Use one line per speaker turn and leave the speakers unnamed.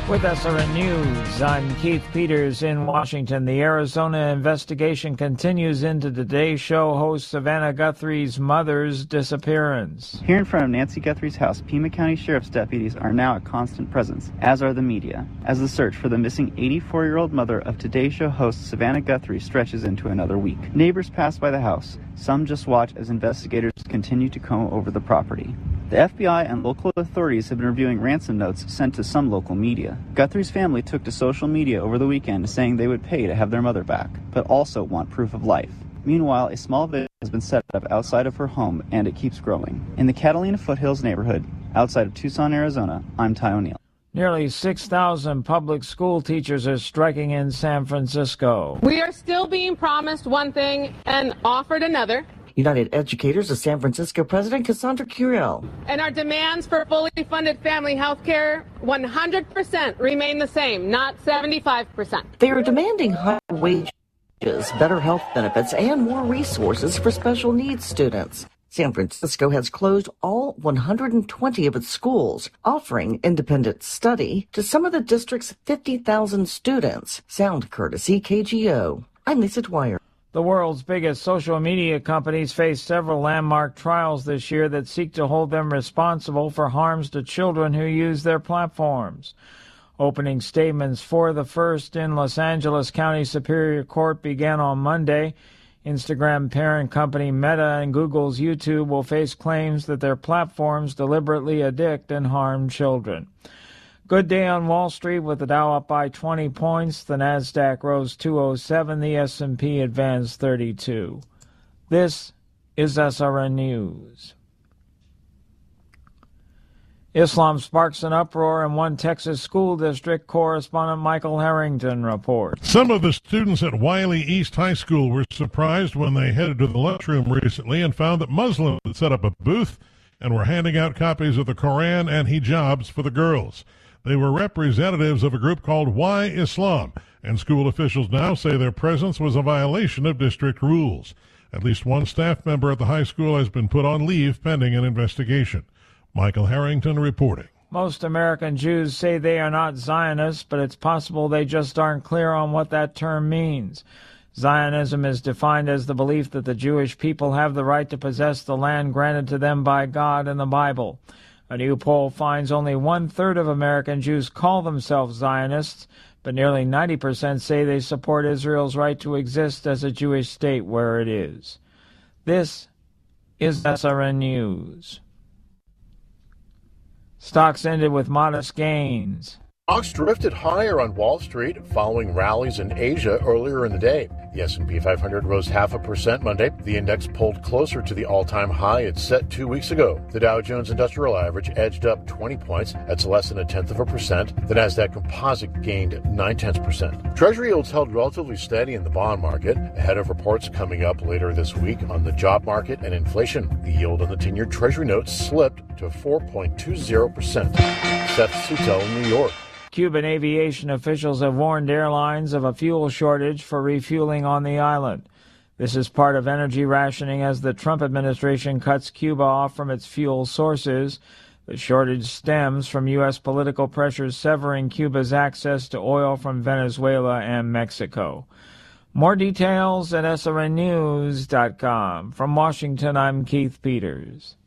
With SRN News, I'm Keith Peters in Washington. The Arizona investigation continues into Today's Show host Savannah Guthrie's mother's disappearance.
Here in front of Nancy Guthrie's house, Pima County Sheriff's deputies are now a constant presence, as are the media, as the search for the missing 84-year-old mother of Today's Show host Savannah Guthrie stretches into another week. Neighbors pass by the house. Some just watch as investigators continue to comb over the property. The FBI and local authorities have been reviewing ransom notes sent to some local media. Guthrie's family took to social media over the weekend saying they would pay to have their mother back, but also want proof of life. Meanwhile, a small village has been set up outside of her home, and it keeps growing. In the Catalina Foothills neighborhood, outside of Tucson, Arizona, I'm Ty O'Neill.
Nearly 6,000 public school teachers are striking in San Francisco.
We are still being promised one thing and offered another.
United Educators of San Francisco President Cassandra Curiel.
And our demands for fully funded family health care 100% remain the same, not 75%.
They are demanding higher wages, better health benefits, and more resources for special needs students. San Francisco has closed all 120 of its schools, offering independent study to some of the district's 50,000 students. Sound courtesy KGO. I'm Lisa Dwyer.
The world's biggest social media companies face several landmark trials this year that seek to hold them responsible for harms to children who use their platforms. Opening statements for the first in Los Angeles County Superior Court began on Monday. Instagram parent company Meta and Google's YouTube will face claims that their platforms deliberately addict and harm children. Good day on Wall Street with the Dow up by 20 points. The Nasdaq rose 207. The S&P advanced 32. This is SRN News. Islam sparks an uproar in one Texas school district. Correspondent Michael Harrington reports.
Some of the students at Wiley East High School were surprised when they headed to the lunchroom recently and found that Muslims had set up a booth and were handing out copies of the Koran and hijabs for the girls. They were representatives of a group called Why Islam, and school officials now say their presence was a violation of district rules. At least one staff member at the high school has been put on leave pending an investigation. Michael Harrington reporting.
Most American Jews say they are not Zionists, but it's possible they just aren't clear on what that term means. Zionism is defined as the belief that the Jewish people have the right to possess the land granted to them by God in the Bible. A new poll finds only 1/3 of American Jews call themselves Zionists, but nearly 90% say they support Israel's right to exist as a Jewish state where it is. This is SRN News. Stocks ended with modest gains.
Stocks drifted higher on Wall Street following rallies in Asia earlier in the day. The S&P 500 rose 0.5% Monday. The index pulled closer to the all-time high it set 2 weeks ago. The Dow Jones Industrial Average edged up 20 points. That's less than 0.1%. The Nasdaq Composite gained 0.9%. Treasury yields held relatively steady in the bond market ahead of reports coming up later this week on the job market and inflation. The yield on the 10-year Treasury note slipped to 4.20%. Seth Sutel in New York.
Cuban aviation officials have warned airlines of a fuel shortage for refueling on the island. This is part of energy rationing as the Trump administration cuts Cuba off from its fuel sources. The shortage stems from U.S. political pressures severing Cuba's access to oil from Venezuela and Mexico. More details at srnnews.com. From Washington, I'm Keith Peters.